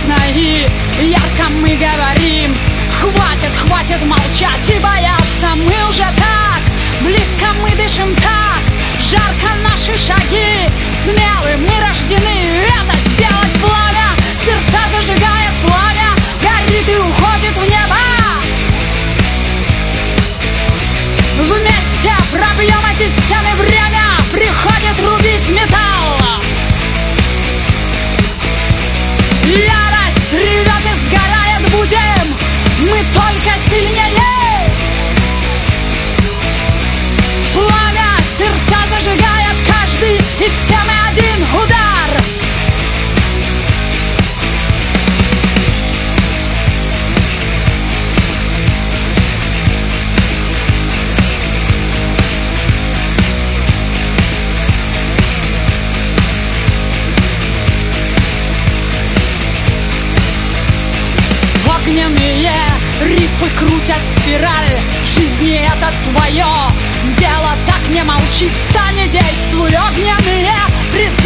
ясно и ярко мы говорим: хватит, хватит молчать и бояться. Мы уже так близко, мы дышим так жарко, наши шаги смелы, мы рождены это сделать. Пламя сердца зажигает, пламя горит и уходит в небо. Вместе пробьем эти стены, время приходит рубить металл. Ярость ревет и сгорает, будем мы только сильнее. Пламя сердца зажигает каждый, и все мы один удар. Огненные рифы крутят спираль жизни, это твое дело, так не молчи, встань и действуй. Огненные